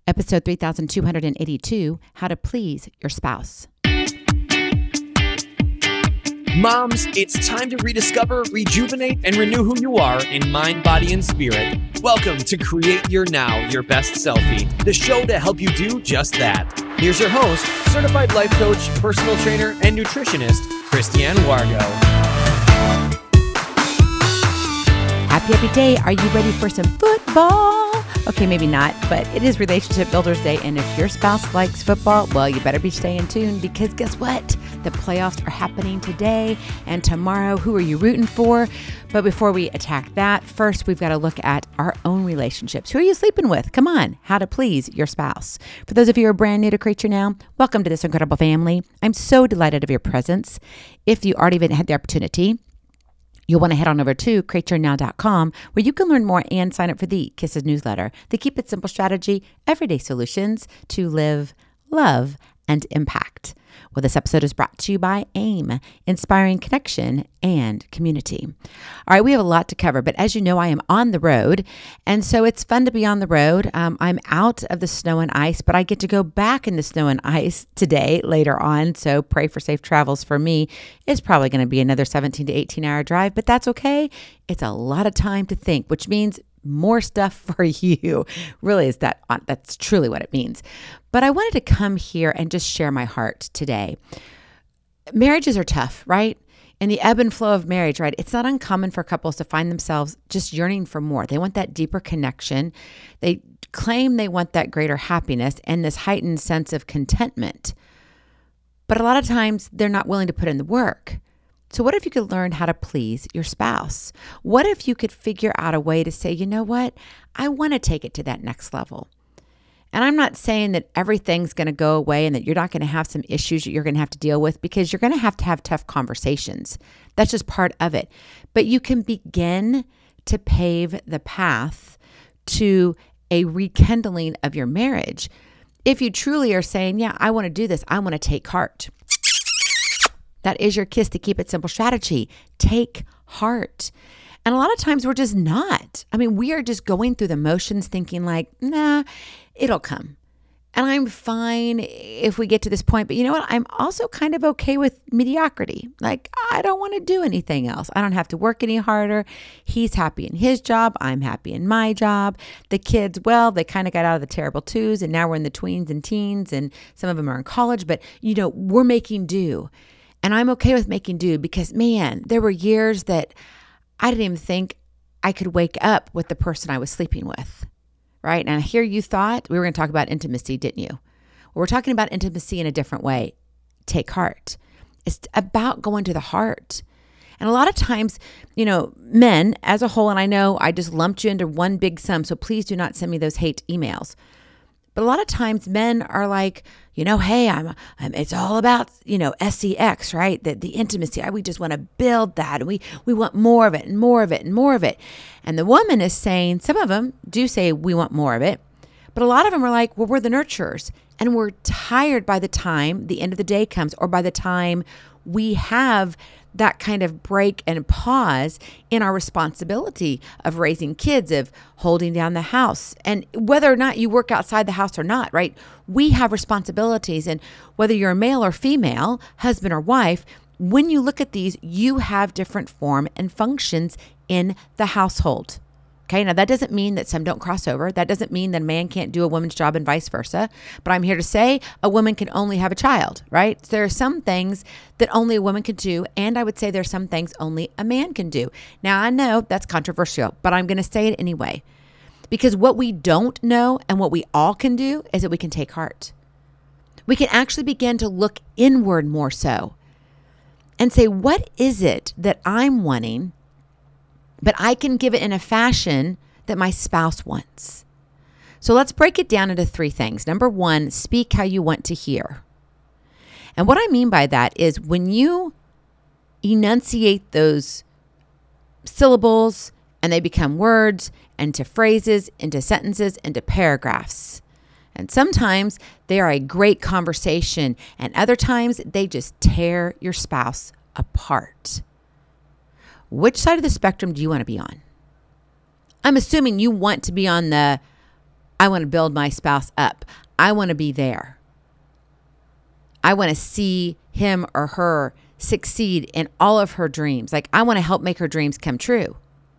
Episode 3282, How to Please Your Spouse. Moms, it's time to rediscover, rejuvenate, and renew who you are in mind, body, and spirit. Welcome to Create Your Now, Your Best Selfie, the show to help you do just that. Here's your host, certified life coach, personal trainer, and nutritionist, Christiane Wargo. Happy day. Are you ready for some football? Okay, maybe not, but it is Relationship Builders Day, and if your spouse likes football, well, you better be staying tuned because guess what? The playoffs are happening today and tomorrow. Who are you rooting for? But before we attack that, first we've got to look at our own relationships. Who are you sleeping with? Come on, how to please your spouse. For those of you who are brand new to Create Your Now, welcome to this incredible family. I'm so delighted of your presence. If you already had the opportunity, you'll want to head on over to createyournow.com where you can learn more and sign up for the Kisses newsletter, the Keep It Simple strategy, everyday solutions to live, love, and impact. Well, this episode is brought to you by AIM, Inspiring Connection and Community. All right, we have a lot to cover, but as you know, I am on the road, and so it's fun to be on the road. I'm out of the snow and ice, but I get to go back in the snow and ice today, later on, so pray for safe travels for me. It's probably going to be another 17 to 18-hour drive, but that's okay. It's a lot of time to think, which means more stuff for you. Really that's truly what it means. But I wanted to come here and just share my heart today. Marriages are tough, right? And the ebb and flow of marriage, right? It's not uncommon for couples to find themselves just yearning for more. They want that deeper connection. They claim they want that greater happiness and this heightened sense of contentment. But a lot of times they're not willing to put in the work. So what if you could learn how to please your spouse? What if you could figure out a way to say, you know what? I want to take it to that next level. And I'm not saying that everything's going to go away and that you're not going to have some issues that you're going to have to deal with, because you're going to have tough conversations. That's just part of it. But you can begin to pave the path to a rekindling of your marriage. If you truly are saying, yeah, I want to do this. I want to take heart. That is your kiss to Keep It Simple strategy. Take heart. And a lot of times we're just not. We are just going through the motions thinking like, nah, it'll come. And I'm fine if we get to this point. But you know what? I'm also kind of okay with mediocrity. Like, I don't want to do anything else. I don't have to work any harder. He's happy in his job. I'm happy in my job. The kids, well, they kind of got out of the terrible twos and now we're in the tweens and teens and some of them are in college. But, we're making do. And I'm okay with making do because, man, there were years that I didn't even think I could wake up with the person I was sleeping with, right? And I hear you thought we were going to talk about intimacy, didn't you? Well, we're talking about intimacy in a different way. Take heart. It's about going to the heart. And a lot of times, men as a whole, and I know I just lumped you into one big sum, so please do not send me those hate emails. But a lot of times men are like, hey, it's all about, sex, right? The intimacy. We just want to build that. And we want more of it and more of it and more of it. And the woman is saying, some of them do say we want more of it. But a lot of them are like, well, we're the nurturers. And we're tired by the time the end of the day comes or by the time we have that kind of break and pause in our responsibility of raising kids, of holding down the house. And whether or not you work outside the house or not, right? We have responsibilities. And whether you're a male or female, husband or wife, when you look at these, you have different form and functions in the household. Okay, now that doesn't mean that some don't cross over. That doesn't mean that a man can't do a woman's job and vice versa. But I'm here to say a woman can only have a child, right? So there are some things that only a woman can do. And I would say there are some things only a man can do. Now, I know that's controversial, but I'm going to say it anyway. Because what we don't know and what we all can do is that we can take heart. We can actually begin to look inward more so and say, what is it that I'm wanting, but I can give it in a fashion that my spouse wants? So let's break it down into three things. Number one, speak how you want to hear. And what I mean by that is when you enunciate those syllables and they become words into phrases, into sentences, into paragraphs. And sometimes they are a great conversation, and other times they just tear your spouse apart. Which side of the spectrum do you want to be on? I'm assuming you want to be on the I want to build my spouse up. I want to be there. I want to see him or her succeed in all of her dreams. Like, I want to help make her dreams come true.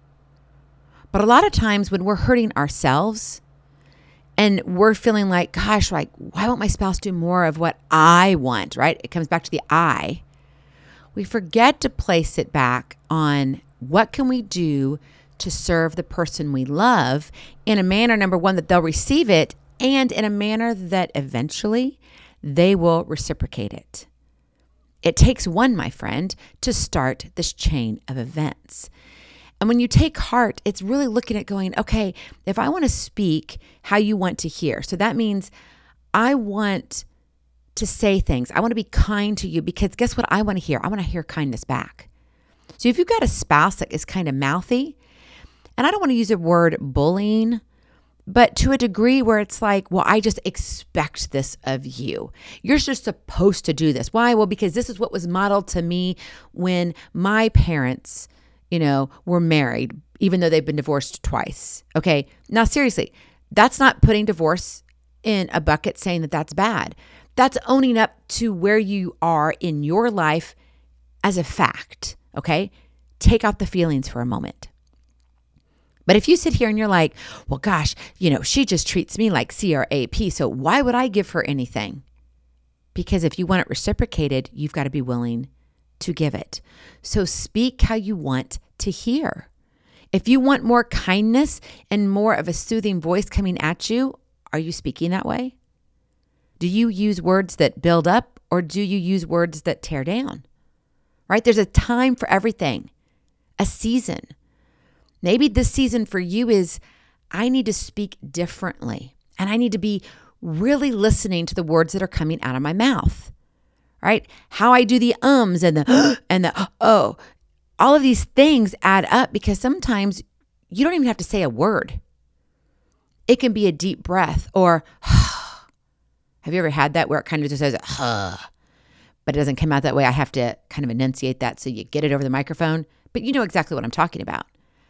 But a lot of times when we're hurting ourselves and we're feeling like, gosh, like, why won't my spouse do more of what I want, right? It comes back to the I. We forget to place it back on what can we do to serve the person we love in a manner, number one, that they'll receive it, and in a manner that eventually they will reciprocate it. It takes one, my friend, to start this chain of events. And when you take heart, it's really looking at going, okay, if I want to speak how you want to hear, so that means I want to say things. I want to be kind to you because guess what I want to hear? I want to hear kindness back. So if you've got a spouse that is kind of mouthy, and I don't want to use the word bullying, but to a degree where it's like, well, I just expect this of you. You're just supposed to do this. Why? Well, because this is what was modeled to me when my parents, were married, even though they've been divorced twice. Okay. Now, seriously, that's not putting divorce in a bucket saying that that's bad. That's owning up to where you are in your life as a fact. Okay. Take out the feelings for a moment. But if you sit here and you're like, well, gosh, she just treats me like CRAP, so why would I give her anything? Because if you want it reciprocated, you've got to be willing to give it. So speak how you want to hear. If you want more kindness and more of a soothing voice coming at you, are you speaking that way? Do you use words that build up or do you use words that tear down? Right? There's a time for everything, a season. Maybe this season for you is, I need to speak differently and I need to be really listening to the words that are coming out of my mouth, right? How I do the ums and the oh, all of these things add up because sometimes you don't even have to say a word. It can be a deep breath or, have you ever had that where it kind of just says, but it doesn't come out that way? I have to kind of enunciate that so you get it over the microphone, but you know exactly what I'm talking about.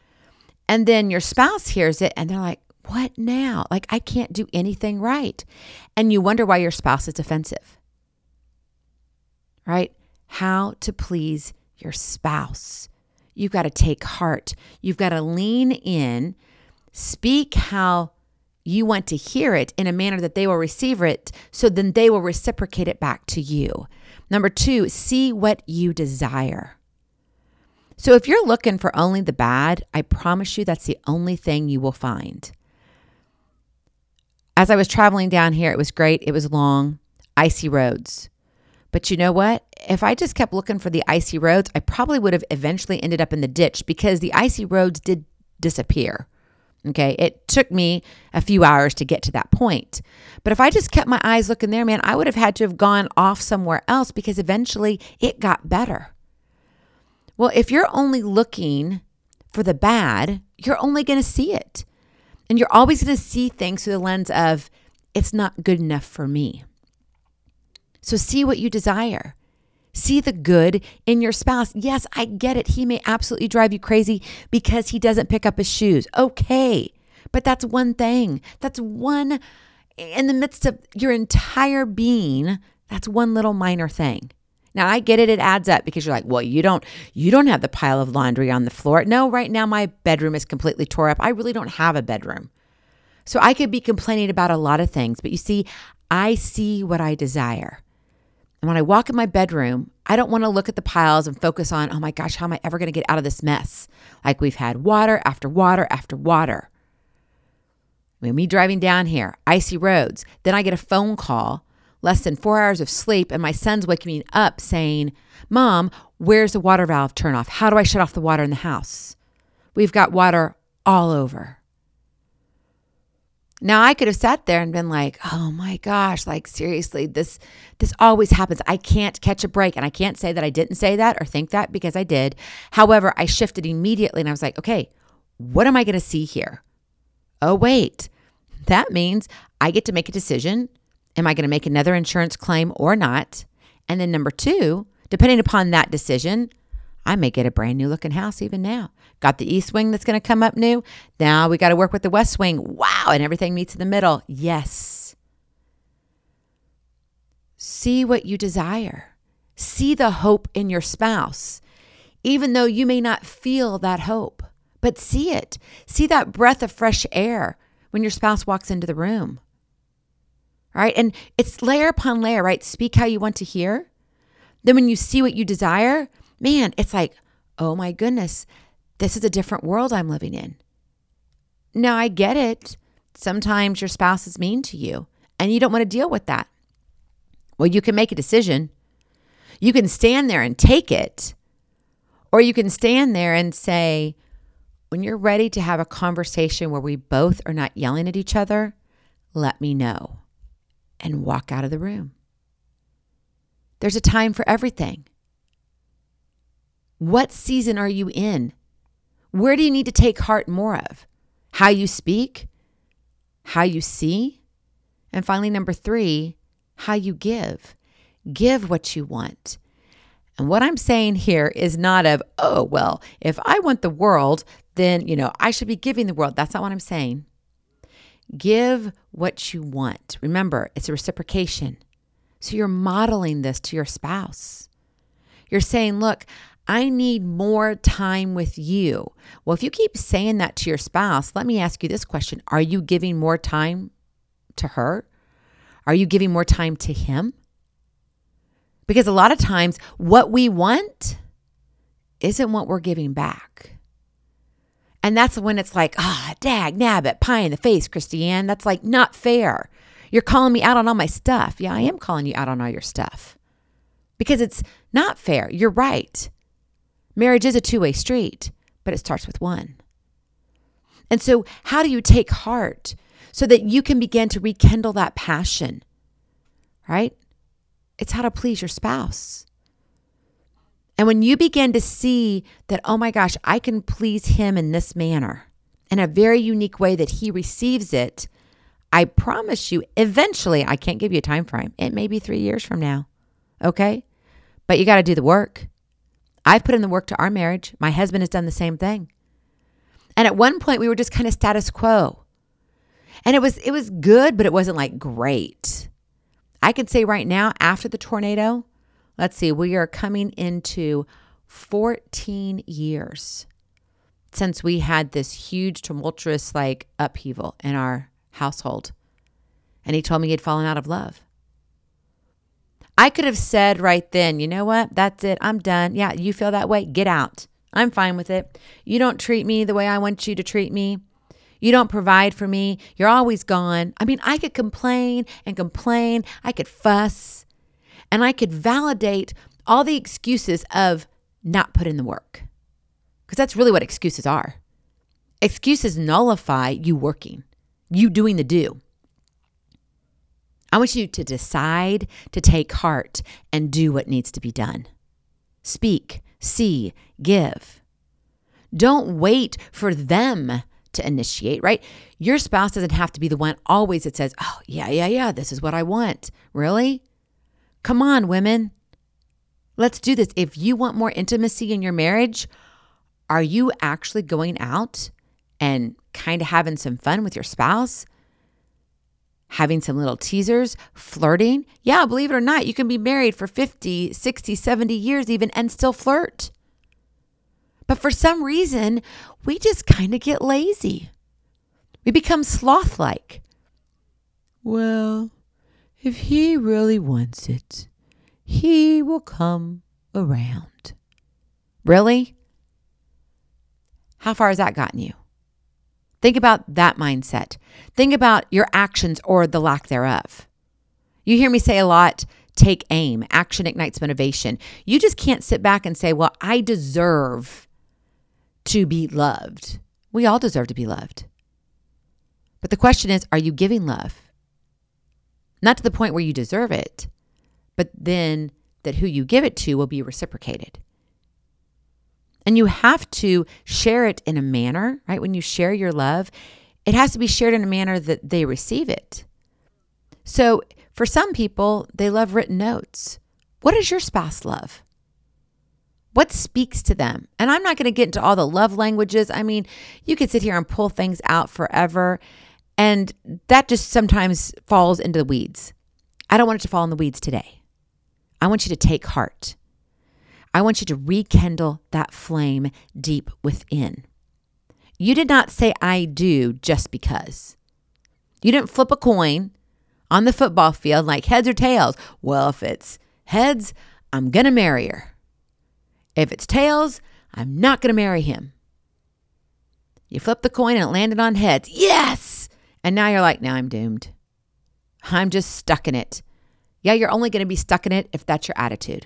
And then your spouse hears it and they're like, what now? Like, I can't do anything right. And you wonder why your spouse is defensive, right? How to please your spouse. You've got to take heart. You've got to lean in, speak how you want to hear it in a manner that they will receive it, so then they will reciprocate it back to you. Number two, see what you desire. So if you're looking for only the bad, I promise you that's the only thing you will find. As I was traveling down here, it was great. It was long, icy roads. But you know what? If I just kept looking for the icy roads, I probably would have eventually ended up in the ditch because the icy roads did disappear. Okay. It took me a few hours to get to that point. But if I just kept my eyes looking there, man, I would have had to have gone off somewhere else because eventually it got better. Well, if you're only looking for the bad, you're only going to see it. And you're always going to see things through the lens of, it's not good enough for me. So see what you desire. See the good in your spouse. Yes, I get it. He may absolutely drive you crazy because he doesn't pick up his shoes. Okay, but that's one thing. That's one, in the midst of your entire being, that's one little minor thing. Now, I get it. It adds up because you're like, well, you don't have the pile of laundry on the floor. No, right now my bedroom is completely tore up. I really don't have a bedroom. So I could be complaining about a lot of things, but you see, I see what I desire. And when I walk in my bedroom, I don't want to look at the piles and focus on, oh my gosh, how am I ever going to get out of this mess? Like we've had water after water after water. I mean, me driving down here, icy roads. Then I get a phone call, less than 4 hours of sleep, and my son's waking me up saying, Mom, where's the water valve turn off? How do I shut off the water in the house? We've got water all over. Now, I could have sat there and been like, oh my gosh, like seriously, this always happens. I can't catch a break. And I can't say that I didn't say that or think that because I did. However, I shifted immediately and I was like, okay, what am I going to see here? Oh, wait, that means I get to make a decision. Am I going to make another insurance claim or not? And then number two, depending upon that decision, I may get a brand new looking house even now. Got the east wing that's going to come up new. Now we got to work with the west wing. Wow. And everything meets in the middle. Yes. See what you desire. See the hope in your spouse, even though you may not feel that hope, but see it. See that breath of fresh air when your spouse walks into the room. All right. And it's layer upon layer, right? Speak how you want to hear. Then when you see what you desire, man, it's like, oh my goodness, this is a different world I'm living in. Now I get it. Sometimes your spouse is mean to you and you don't want to deal with that. Well, you can make a decision. You can stand there and take it, or you can stand there and say, when you're ready to have a conversation where we both are not yelling at each other, let me know, and walk out of the room. There's a time for everything. What season are you in? Where do you need to take heart more of? How you speak, how you see, and finally, number 3, how you give. Give what you want. And what I'm saying here is not of, oh, well, if I want the world, then, I should be giving the world. That's not what I'm saying. Give what you want. Remember, it's a reciprocation. So you're modeling this to your spouse. You're saying, look, I need more time with you. Well, if you keep saying that to your spouse, let me ask you this question. Are you giving more time to her? Are you giving more time to him? Because a lot of times what we want isn't what we're giving back. And that's when it's like, dag, nabbit, pie in the face, Christiane. That's like not fair. You're calling me out on all my stuff. Yeah, I am calling you out on all your stuff. Because it's not fair. You're right. Marriage is a two-way street, but it starts with one. And so how do you take heart so that you can begin to rekindle that passion, right? It's how to please your spouse. And when you begin to see that, oh my gosh, I can please him in this manner, in a very unique way that he receives it, I promise you, eventually, I can't give you a time frame. It may be 3 years from now, okay? But you got to do the work. I've put in the work to our marriage. My husband has done the same thing. And at one point, we were just kind of status quo. And it was good, but it wasn't like great. I could say right now, after the tornado, let's see, we are coming into 14 years since we had this huge tumultuous upheaval in our household. And he told me he'd fallen out of love. I could have said right then, you know what? That's it. I'm done. Yeah, you feel that way? Get out. I'm fine with it. You don't treat me the way I want you to treat me. You don't provide for me. You're always gone. I mean, I could complain and complain. I could fuss. And I could validate all the excuses of not putting the work. Because that's really what excuses are. Excuses nullify you working, you doing the do. I want you to decide to take heart and do what needs to be done. Speak, see, give. Don't wait for them to initiate, right? Your spouse doesn't have to be the one always that says, oh, yeah, this is what I want. Really? Come on, women. Let's do this. If you want more intimacy in your marriage, are you actually going out and kind of having some fun with your spouse? Having some little teasers, flirting? Yeah, believe it or not, you can be married for 50, 60, 70 years even and still flirt. But for some reason, we just kind of get lazy. We become sloth-like. Well, if he really wants it, he will come around. Really? How far has that gotten you? Think about that mindset. Think about your actions or the lack thereof. You hear me say a lot, take aim. Action ignites motivation. You just can't sit back and say, well, I deserve to be loved. We all deserve to be loved. But the question is, are you giving love? Not to the point where you deserve it, but then that who you give it to will be reciprocated. And you have to share it in a manner, right? When you share your love, it has to be shared in a manner that they receive it. So for some people, they love written notes. What does your spouse love? What speaks to them? And I'm not going to get into all the love languages. I mean, you could sit here and pull things out forever, and that just sometimes falls into the weeds. I don't want it to fall in the weeds today. I want you to take heart. I want you to rekindle that flame deep within. You did not say I do just because. You didn't flip a coin on the football field like heads or tails. Well, if it's heads, I'm going to marry her. If it's tails, I'm not going to marry him. You flipped the coin and it landed on heads. Yes! And now you're like, now I'm doomed. I'm just stuck in it. Yeah, you're only going to be stuck in it if that's your attitude.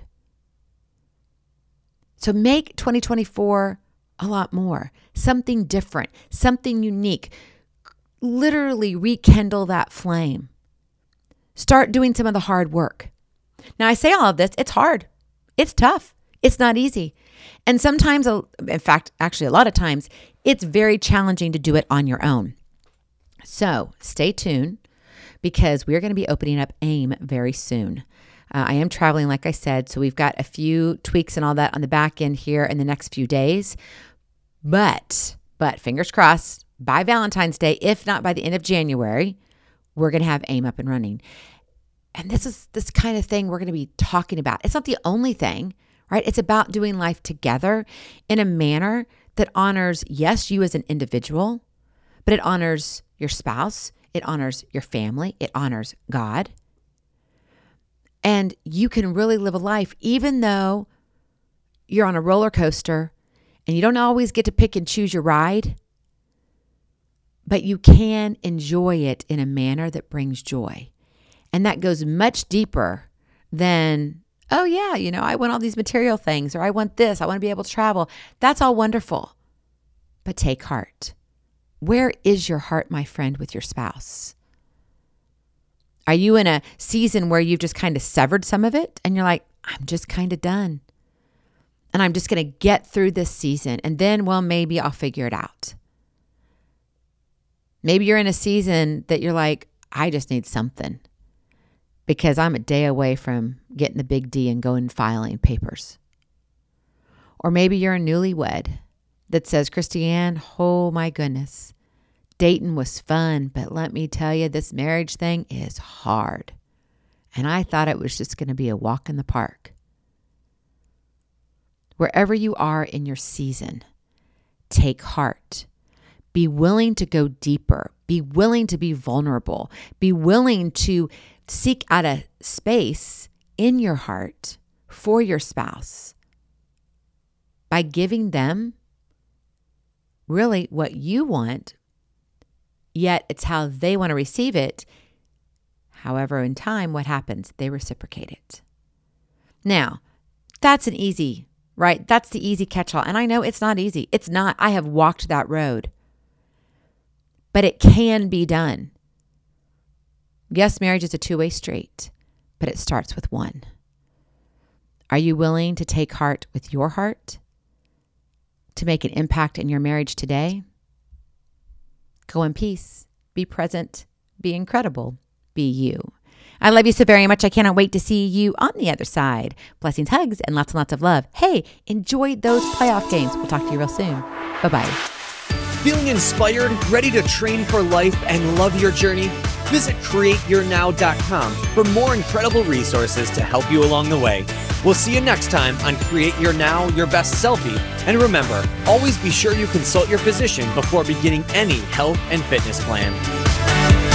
So make 2024 a lot more. Something different, something unique. Literally rekindle that flame. Start doing some of the hard work. Now, I say all of this, it's hard. It's tough. It's not easy. And sometimes, in fact, actually a lot of times, it's very challenging to do it on your own. So stay tuned because we're going to be opening up AIM very soon. I am traveling, like I said, so we've got a few tweaks and all that on the back end here in the next few days. But fingers crossed, by Valentine's Day, if not by the end of January, we're going to have AIM up and running. And this is this kind of thing we're going to be talking about. It's not the only thing, right? It's about doing life together in a manner that honors, yes, you as an individual, but it honors your spouse, it honors your family, it honors God. And you can really live a life even though you're on a roller coaster and you don't always get to pick and choose your ride, but you can enjoy it in a manner that brings joy. And that goes much deeper than, oh yeah, I want all these material things, or I want this, I want to be able to travel. That's all wonderful. But take heart. Where is your heart, my friend, with your spouse? Are you in a season where you've just kind of severed some of it and you're like, I'm just kind of done. And I'm just going to get through this season and then, well, maybe I'll figure it out. Maybe you're in a season that you're like, I just need something because I'm a day away from getting the big D and going filing papers. Or maybe you're a newlywed that says, Christiane, oh my goodness, dating was fun, but let me tell you, this marriage thing is hard. And I thought it was just going to be a walk in the park. Wherever you are in your season, take heart. Be willing to go deeper. Be willing to be vulnerable. Be willing to seek out a space in your heart for your spouse by giving them really what you want, yet it's how they want to receive it. However, in time, what happens? They reciprocate it. Now, that's an easy, right? That's the easy catch-all. And I know it's not easy. It's not. I have walked that road. But it can be done. Yes, marriage is a two-way street, but it starts with one. Are you willing to take heart with your heart to make an impact in your marriage today? Go in peace. Be present. Be incredible. Be you. I love you so very much. I cannot wait to see you on the other side. Blessings, hugs, and lots of love. Hey, enjoy those playoff games. We'll talk to you real soon. Bye-bye. Feeling inspired, ready to train for life, and love your journey? Visit CreateYourNow.com for more incredible resources to help you along the way. We'll see you next time on Create Your Now, Your Best Selfie. And remember, always be sure you consult your physician before beginning any health and fitness plan.